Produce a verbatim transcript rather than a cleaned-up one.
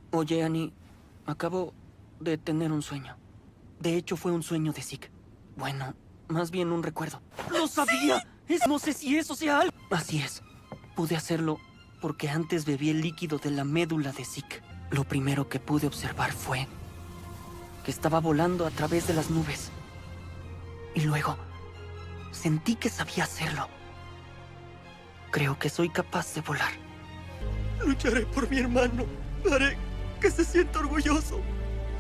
Oye, Annie, acabo de tener un sueño. De hecho, fue un sueño de Zeke. Bueno, más bien un recuerdo. ¡Lo sabía! Es, no sé si eso sea algo. Así es. Pude hacerlo porque antes bebí el líquido de la médula de Zeke. Lo primero que pude observar fue que estaba volando a través de las nubes. Y luego sentí que sabía hacerlo. Creo que soy capaz de volar. Lucharé por mi hermano. Haré que se sienta orgulloso.